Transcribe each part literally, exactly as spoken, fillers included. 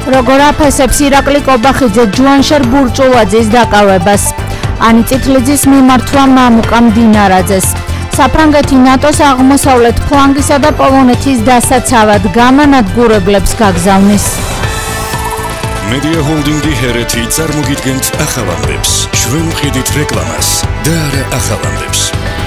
როგორ აფასებს ირაკლი კობახიძე ჯუანშერ ბურჭულაძის დაკავებას? ანი წითლიძის მიმართვა მამუკამ დინარაძეს. საფრანგეთი ნატოს აღმოსავლეთ ფლანგისა და პოლონეთის დასაცავად გამანადგურებლებს გაგზავნის. Media Holding-ი ჰერეთი წარმოგიდგენთ ახალ ამბებს. ჩვენ ვყიდით რეკლამას და არა ახალ ამბებს.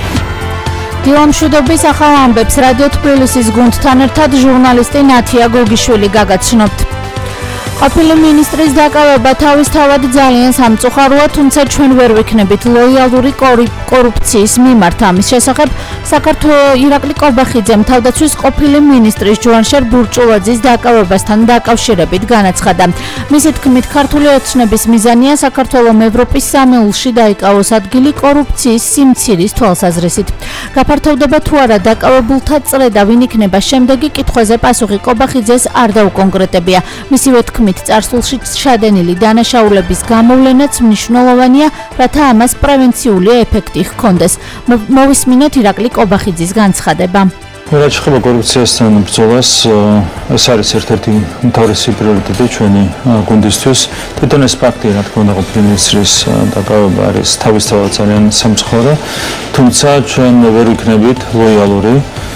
დილამშვიდობის ახალ ამბებს რადიო თბილისის გუნდთან ერთად ჟურნალისტი ნათია გოგიშვილი გაგაცნობთ. ყოფილი მინისტრის დაკავება თავისთავად ძალიან სამწუხაროა, თუმცა ჩვენ ვერ ვიქნებით ლოიალური კორუფციის მიმართ. ამის შესახებ საქართველოს ირაკლი კობახიძემ თავდაცვის ყოფილი მინისტრის ჯუანშერ ბურჭულაძის დაკავებასთან დაკავშირებით განაცხადა. მისი თქმით, ქართული ოცნების მიზანია საქართველოს ევროპის სამეულში დაიკავოს ადგილი კორუფციის სიმცირის თვალსაზრისით. გაფართოვდება თუ არა დაკავებულთა წრედა, ვინ იქნება შემდეგი კითხვაზე პასუხი კობახიძეს არ დაუკონკრეტებია. მისივე თქმით, წარსულში შადენილი დანაშაულების გამოვლენაც მნიშვნელოვანია, რათა ამას პრევენციული ეფექტი ჰქონდეს. მოვისმინოთ ირაკლი კობახიძის განცხადება. რაც შეეხება კორუფციასთან ბრძოლას, ეს არის ერთ-ერთი უმთავრესი პრიორიტეტი ჩვენი გუნდისთვის. თვითონ ეს ფაქტი, რა თქმა უნდა, ყოფილი მინისტრის დაკავება არის თავისთავად ძალიან სამწუხარო, თუმცა ჩვენ ვერ ვიქნებით ლოიალური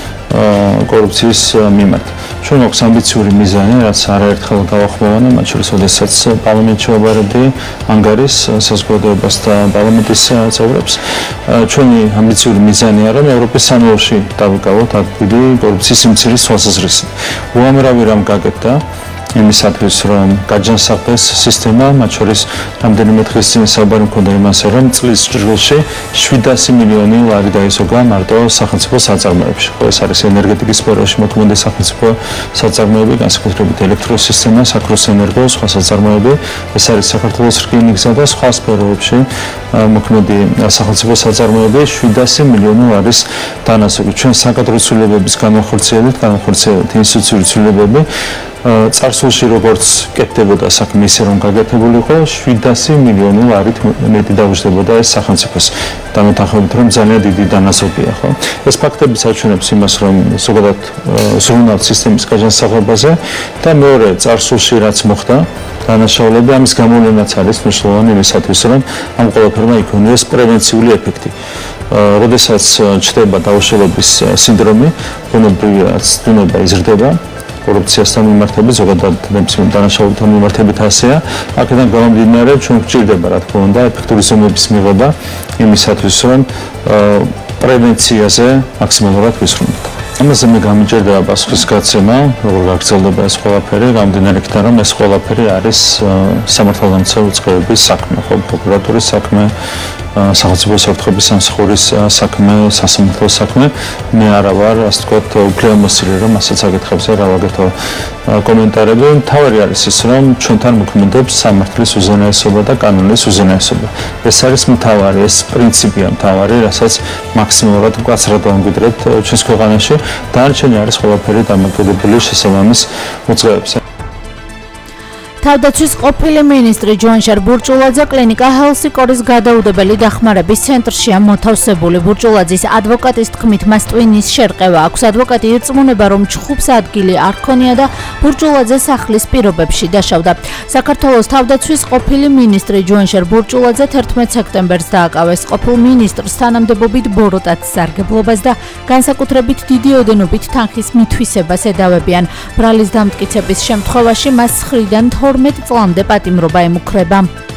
კორუფციის მიმართ. ჩვენ გვაქვს ამბიციური მიზანი, რაც არაერთხელ გავახმოვანა, მათ შორის როდესაც პარლამენტში ვაბარებდი ანგარის საზოგადოებას და პარლამენტის წევრებს. ჩვენი ამბიციური მიზანია, რომ ევროპის სამეულში დავიკავოთ ადგილი კორუფციის სიმცირის თვალსაზრისით. უამრავი რამ გაკეთდა იმისათვის, რომ გაჯანსაღდეს სისტემა, მათ შორის რამდენიმე დღის წინ საუბარი მქონდა იმაზე, რომ წლის ჭრილში შვიდასი მილიონი ლარი დაისოგა მარტო სახელმწიფო საწარმოებში. ეს არის ენერგეტიკის სფეროში მოქმედი სახელმწიფო საწარმოები, განსაკუთრებით ელექტროსისტემა, საქროს ენერგო, სხვა საწარმოები. ეს არის საქართველოს რკინიგზა და სხვა სფეროებში მოქმედი სახელმწიფო საწარმოები შვიდასი მილიონი ლარის დანასაგვი. ჩვენ საკადრო ცვლილებების განახორციელეთ, განახორციელეთ ინსტიტუციური ცვლილებები. წარსულში როგორც კეთდებოდა საქმე, ისე რომ გაკეთებულიყო შვიდასი მილიონი ლარით მეტი დაუჯდებოდა ეს სახელმწიფოს. დამეთანხმებით, რომ ძალიან დიდი დანაზოგია, ხო? ეს ფაქტები საჩვენებს იმას, რომ ზოგადად ზრუნავთ სისტემის გაჯანსაღებაზე და მეორე წარსულში რაც მოხდა დანაშაულები, ამის გამოვლენაც არის მნიშვნელოვანი იმისათვის, რომ ამ ყველაფერმა იქონიოს პრევენციული ეფექტი. როდესაც ჩნდება დაუშალების სინდრომი, ბუნებრივია ცდუნება იზრდება, კორუფციასთან მიმართებით, ზოგადად ნებისმიერ დანაშაულებთან მიმართებით ასეა. აქედან გამომდინარე, ჩვენ გვჭირდება, რა თქმა უნდა, ეფექტური ზომების მიღება იმისათვის, რომ პრევენციაზე მაქსიმალურად ვისრულოთ. ამაზე მე გამიჭირდება პასუხის გაცემა, როგორ გაგრძელდება ეს ყველაფერი, გამომდინარე იქიდან, რომ ეს ყველაფერი არის სამართალდამცავი წყევების საქმე, ხო, პროკურატურის საქმე, სახელმწიფო უსაფრთხოების სამსახურის საქმე, სასამართლო საქმე. მე არა ვარ, ასე ვთქვათ, უფლებამოსილი, რომ ასეთ საკითხებზე რა ვაკეთო კომენტარები. მთავარი არის ის, რომ ჩვენთან მოქმედებს სამართლის უზენაესობა და კანონის უზენაესობა. ეს არის მთავარი, ეს პრინციპია მთავარი, რასაც მაქსიმალურად მკაცრად ვამკვიდრებთ ჩვენს ქვეყანაში. დანარჩენი არის ყველაფერი დამოკიდებული შესაბამის უწყებებზე. თავდაცვის ყოფილი მინისტრი ჯუანშერ ბურჭულაძე კლინიკა ჰელსიკორის გადაუდებელი დახმარების ცენტრშია მოთავსებული. ბურჭულაძის ადვოკატის თქმით, მას ტვინის შერყევა აქვს. ადვოკატი ირწმუნება, რომ ჩხუბს ადგილი არ ქონია და ბურჭულაძე სახლის პირობებში დაშავდა. საქართველოს თავდაცვის ყოფილი მინისტრი ჯუანშერ ბურჭულაძე თერთმეტ სექტემბერს დააკავეს. ყოფილ მინისტრს თანამდებობით ბოროტად სარგებლობას და განსაკუთრებით დიდი ოდენობით თანხის მითვისებას ედავებიან. ბრალის დამტკიცების შემთხვევაში მას ხრიდან თორმეტ წლამდე პატიმრობა ემუქრება.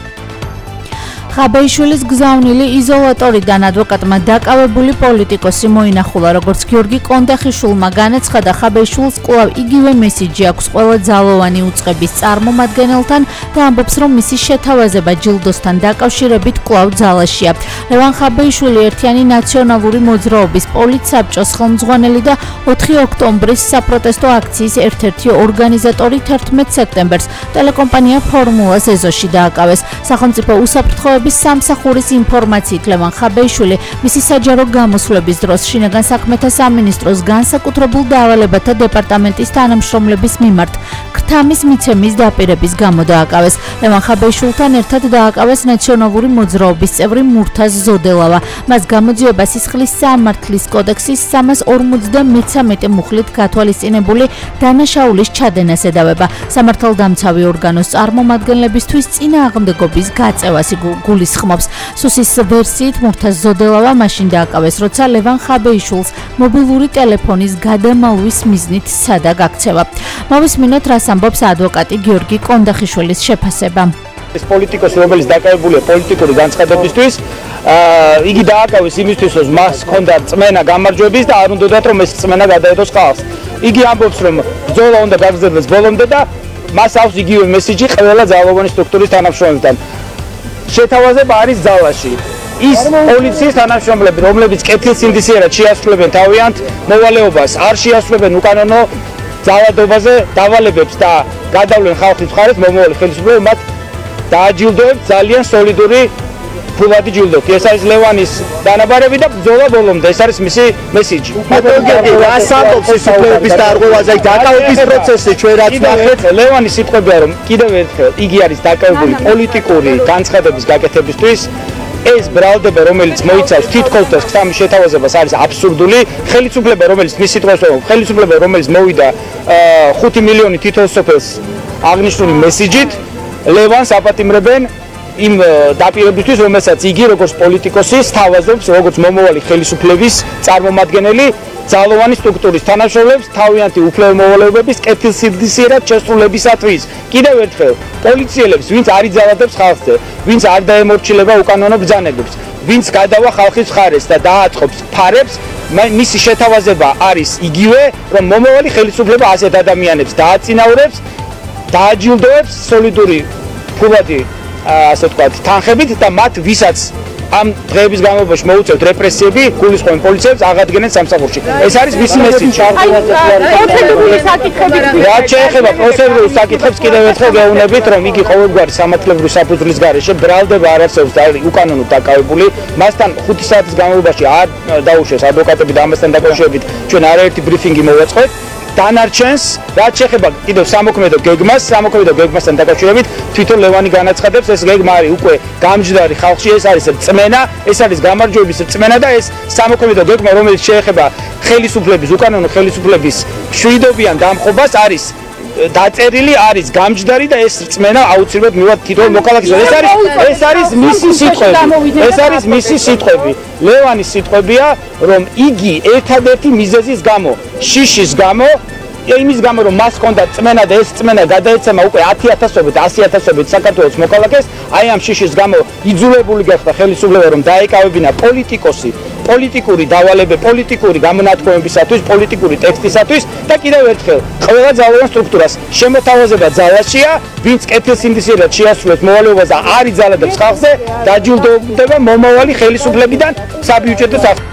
ხაბეიშვილის გზავნილი იზოლატორიდან ადვოკატმა დაკავებული პოლიტიკოსი მოინახულა, როგორც გიორგი კონდახიშვილმა განაცხადა, ხაბეიშვილს კვლავ იგივე მესიჯი აქვს ყველა ძალოვანი უწყების წარმომადგენელთან და ამბობს, რომ მისი შეთავაზება ჯილდოსთან დაკავშირებით კვლავ ძალაშია. ლევან ხაბეიშვილი ერთიანი ნაციონალური მოძრაობის პოლიტსაბჭოს ხელმძღვანელი და ოთხი ოქტომბრის საპროტესტო აქციის ერთ-ერთი ორგანიზატორი თერთმეტ სექტემბერს ტელეკომპანია ფორმულას ეზოში დააკავეს. სახელმწიფო უსაფრთხოების სამსახურის ინფორმაციით ლევან ხაბეიშვილი მისი საჯარო გამოსვლების დროს შინაგან საქმეთა სამინისტროს განსაკუთრებულ დავალებათა დეპარტამენტის თანამშრომლების მიმართ ხთამის მიცემის დაპირების გამო დააკავეს. ლევან ხაბეიშვილთან ერთად დააკავეს ნაციონალური მოძრაობის წევრი მურთაზ ზოდელავა. მას გამოძიება სისხლის სამართლის კოდექსის სამას ორმოცდამეცამეტე მუხლით გათვალისწინებული დანაშაულის ჩადენას ედავება. სამართალდამცავი ორგანოს წარმომადგენლებისთვის წინააღმდეგობის გაწევას გულისხმობს. სუსის ვერსიით მურთაზ ზოდელავა მაშინ დააკავეს, როცა ლევან ხაბეიშვილს მობილური ტელეფონის გადამალვის მიზნით სცადა გაქცევა. მოვისმინოთ, რას ამბობს ადვოკატი გიორგი კონდახიშვილის შეფასება. ეს პოლიტიკოსი, რომელიც დაკავებულია პოლიტიკური განცხადებისთვის, იგი დააკავეს იმისთვის, რომ მას ჰქონდა წმენა გამარჯვების და არ უნდათ რომ ეს წმენა გადაედოს ხალხს. იგი ამბობს, რომ ბრძოლა უნდა გაგრძელდეს ბოლომდე და მას აქვს იგივე მესიჯი ყველა ძალოვანი სტრუქტურის თანამშრომლებთან. შეთავაზება არის ძალაში. ის პოლიციის თანამშრომლები, რომლებიც კეთილსინდისიერად შეასრულებენ თავიანთ მოვალეობას, არ შეასრულებენ უკანონო ძალადობაზე დავალებებს და გადავლენ ხალხის მხარეს, მომავალი ხელისუფლება მათ დააჯილდოებს ძალიან სოლიდური ფულადი ჯილდოთი. ეს არის ლევანის დანაბარები და ბრძოლა ბოლომდე. ეს არის მისი მესიჯი. რას ამბობს ეს უფლებების დარღვევაზე, დაკავების პროცესზე ჩვენ რაც ნახეთ, ლევანის სიტყვებია, რომ კიდევ ერთხელ იგი არის დაკავებული პოლიტიკური განცხადების გაკეთებისთვის. ეს ბრალდება, რომელიც მოიცავს თითქოს და ხთამის შეთავაზებას, არის აბსურდული. ხელისუფლება, რომელიც მის სიტყვას ვამბობ, ხელისუფლება, რომელიც მოვიდა ხუთი მილიონი თითოეულ სოფელს აღნიშნული მესიჯით, ლევანს აპატიმრებენ იმ დაპირებისთვის, რომელსაც იგი როგორც პოლიტიკოსი სთავაზობს, როგორც მომავალი ხელისუფლების წარმომადგენელი, ძალოვანი სტრუქტურის თანამშრომლებს თავიანთი უფლებამოვალეობების კეთილსინდისიერად შესრულებისათვის. კიდევ ერთხელ, პოლიციელებს, ვინც არ იძალადებს ხალხზე, ვინც არ დაემორჩილება უკანონო ბრძანებებს, ვინც გადავა ხალხის მხარეს და დააწყობს ფარებს, მისი შეთავაზება არის იგივე, რომ მომავალი ხელისუფლება ასეთ ადამიანებს დააწინაურებს, დააჯილდოებს სოლიდური ფულადი, ასე ვთქვათ, თანხებით და მათ ვისაც ამ დღეების განმავლობაში მოუწევთ რეპრესიები, გულისხმობენ პოლიციელებს, აღადგენენ სამსახურში. ეს არის მისი მესიჯი. პროცედურული საკითხებით. რაც შეეხება პროცედურულ საკითხებს, კიდევ ერთხელ გეუბნებით, რომ იგი ყოველგვარი სამართლებრივი საფუძვლის გარეშე ბრალდება არ არსებობს და უკანონოდ დაკავებული. მასთან ხუთი საათის განმავლობაში არ დაუშვეს ადვოკატები და ამასთან დაკავშირებით ჩვენ არაერთი ბრიფინგი მოვაწყოთ. დანარჩენს, რაც შეეხება კიდევ სამოქმედო გეგმას, სამოქმედო გეგმასთან დაკავშირებით თვითონ ლევანი განაცხადებს, ეს გეგმა არის უკვე გამჯდარი ხალხში, ეს არის წმენა, ეს არის გამარჯვების წმენა და ეს სამოქმედო გეგმა, რომელიც შეეხება ხელისუფლების, უკანონო ხელისუფლების მშვიდობიან დამხობას, არის დაწერილი, არის გამჯდარი და ეს წმენა აუცილებლად მივა თითოეულ მოქალაქეზე. ეს არის ეს არის მისი სიტყვები. ეს არის მისი სიტყვები. ლევანის სიტყვებია, რომ იგი ერთადერთი მიზეზის გამო, შიშის გამო, იმის გამო, რომ მას ჰქონდა წმენა და ეს წმენა გადაეცემა უკვე ათი ათასობით, ასი ათასობით საქართველოს მოქალაქეს, აი ამ შიშის გამო იძულებული გახდა ხელისუფლება, რომ დაეკავებინა პოლიტიკოსი, პოლიტიკური დავალება, პოლიტიკური გამონათქვამებისათვის, პოლიტიკური ტექსტისათვის და კიდევ ერთხელ, ყველა ძალოვან სტრუქტურას შემოთავაზება ძალაშია, ვინც კეთილსინდისიერად შეასრულებს მოვალეობას და არ იძალადებს ხალხზე, დაჯილდოვდება მომავალი ხელისუფლებიდან საბიუჯეტო საფრთხით.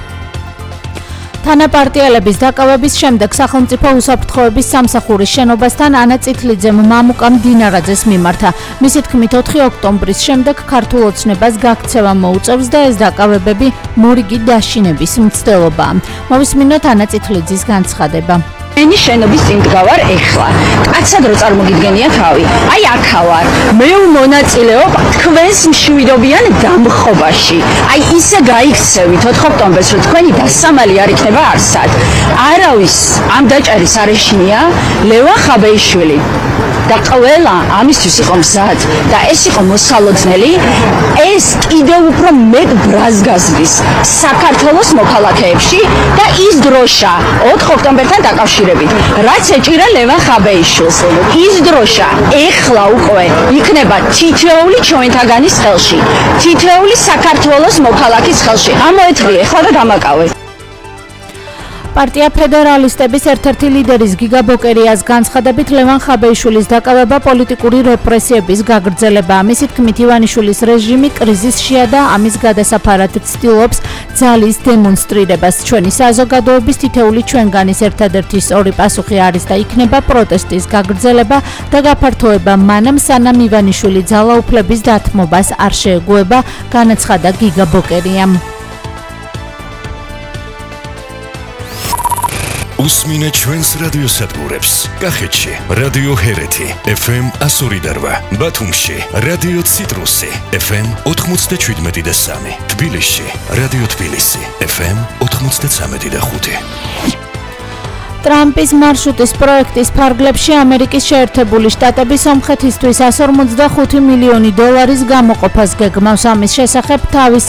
თანაპარტიელების დაკავების შემდეგ სახელმწიფო უსაფრთხოების სამსახურის შენობასთან ანა წითლიძემ მამუკამ დინარაძეს მიმართა. მისი თქმით, ოთხი ოქტომბრის შემდეგ ქართულ ოცნებას გაქცევა მოუწევს და ეს დაკავებები მორიგი დაშინების მცდელობაა. მოვისმინოთ ანა წითლიძის განცხადება. მენი შენობის წინ დგავარ ეხლა. კაცად რო წარმოგიდგენია თავი. აი აქა ვარ. მე ვმონაწილეობ თქვენს მშვიდობიან დამხობაში. აი ისე გაიქცევით ოთხ ოქტომბერს, რომ თქვენი დასამალი არ იქნება არსად. არავის ამ დაჭერის არ ეშინია ლევან ხაბეიშვილი. და ყველა ამისთვის იყო მზად და ეს იყო მოსალოდნელი, ეს კიდევ უფრო მეტ ბრაზს გაზრდის საქართველოს მოქალაქეებში და ის დროშა ოთხ ოქტომბერთან დაკავშირებით, რაც ეჭირა ლევან ხაბეიშვილს. ის დროშა ეხლა უკვე იქნება თითოეული ჩვენთაგანის ხელში, თითოეული საქართველოს მოქალაქის ხელში. ამოეთრი ეხლა და დამაკავე. პარტია ფედერალისტების ერთ-ერთი ლიდერის გიგა ბოკერიას განცხადებით, ლევან ხაბეიშვილის დაკავება პოლიტიკური რეპრესიების გაგრძელებაა. მისი თქმით, ივანიშვილის რეჟიმი კრიზისშია და ამის გადასაფარად ცდილობს ძალის დემონსტრირებას. ჩვენი საზოგადოების თითოეული ჩვენგანის ერთადერთი სწორი პასუხი არის და იქნება პროტესტის გაგრძელება და გაფართოება მანამ, სანამ ივანიშვილი ძალაუფლების დათმობას არ შეეგუება, განაცხადა გიგა ბოკერიამ. უსმინე ჩვენს რადიოსადგურებს. კახეთში რადიო ჰერეთი ეფ ემ one oh two point eight, ბათუმში რადიო ციტრუსი ეფ ემ ninety-seven point three, თბილისში რადიო თბილისი ეფ ემ ninety-three point five. ტრამპის მარშრუტის პროექტის ფარგლებში ამერიკის შეერთებული შტატები სომხეთისთვის one hundred forty-five მილიონი დოლარის გამოყოფას გეგმავს. ამის შესახებ თავის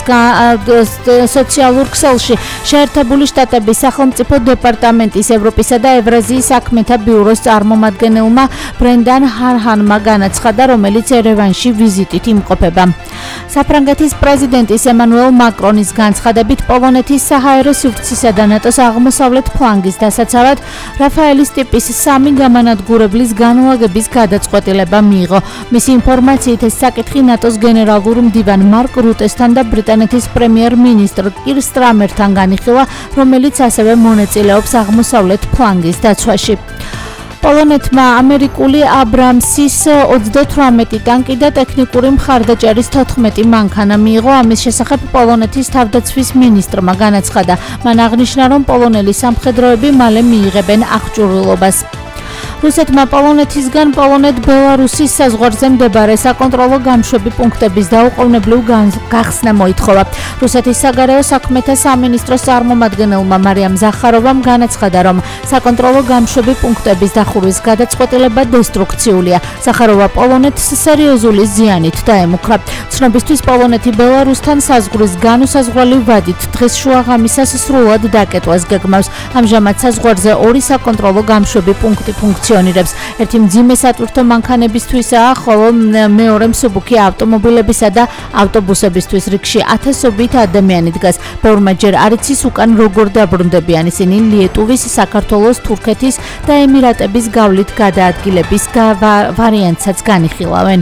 სოციალურ ქსელში შეერთებული შტატების სახელმწიფო დეპარტამენტის ევროპისა და ევრაზიის საქმეთა ბიუროს წარმომადგენელმა ბრენდან ჰარჰანმა განაცხადა, რომელიც ერევანში ვიზიტით იმყოფება. საფრანგეთის პრეზიდენტის ემანუელ მაკრონის განცხადებით, პოლონეთის საჰაერო სივრცისა და ნატოს აღმოსავლეთ ფლანგის დასაცავად რაფაელის ტიპის სამი გამანადგურებლის განლაგების გადაწყვეტილება მიიღო. მისი ინფორმაციით ეს საკითხი ნატოს გენერალურ მდივან მარკ რუტესთან და ბრიტანეთის პრემიერ-მინისტრ კირ სტრამერთან განიხილა, რომელიც ასევე მონაწილეობს აღმოსავლეთ ფლანგის დაცვაში. პოლონეთმა ამერიკული აბრამსის ოცდათვრამეტი ტანკი და ტექნიკური მხარდაჭერის თოთხმეტი მანქანა მიიღო. ამის შესახებ პოლონეთის თავდაცვის მინისტრმა განაცხადა. მან აღნიშნა, რომ პოლონელი სამხედროები მალე მიიღებენ აღჭურვილობას. რუსეთმა პოლონეთისგან პოლონეთ-ბელარუსის საზღვარზე მდებარე საკონტროლო გამშვები პუნქტების დაუყოვნებლივ გახსნა მოითხოვა. რუსეთის საგარეო საქმეთა სამინისტროს წარმომადგენელმა მარიამ ზახაროვამ განაცხადა, რომ საკონტროლო გამშვები პუნქტების დახურვის გადაწყვეტილება დესტრუქციულია. ზახაროვა პოლონეთს სერიოზული ზიანით დაემუქრა. ცნობისთვის პოლონეთი ბელარუსთან საზღვრის განუსაზღვრელი ვადით დღეს შუაღამისას სრულად დაკეტვას გეგმავს. ამჟამად საზღვარზე ორი საკონტროლო გამშვები პუნქტი ფუნქციონირებს. ერთი მძიმე სატვირთო მანქანებისთვისაა, ხოლო მეორე მსუბუქი ავტომობილებისა და ავტობუსებისთვის. რიგში ათასობით ადამიანი დგას. ბევრმა ჯერ არ იცის უკან როგორ დაბრუნდებიან ისინი. ლიეტუვის, საქართველოს, თურქეთის და ემირატების გავლით გადაადგილების ვარიანტსაც განიხილავენ.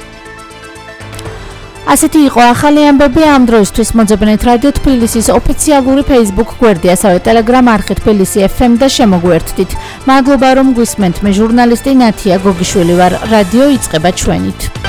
ასეთი იყო ახალი ამბები ამ დროისთვის. მოძებნეთ რადიო თბილისის ოფიციალური Facebook გვერდი, ასევე Telegram არხი თბილისი ეფ ემ და შემოგვერთდით. მადლობა რომ გვისმენთ. მე ჟურნალისტი ნათია გოგიშვილი ვარ. რადიო იწყება ჩვენით.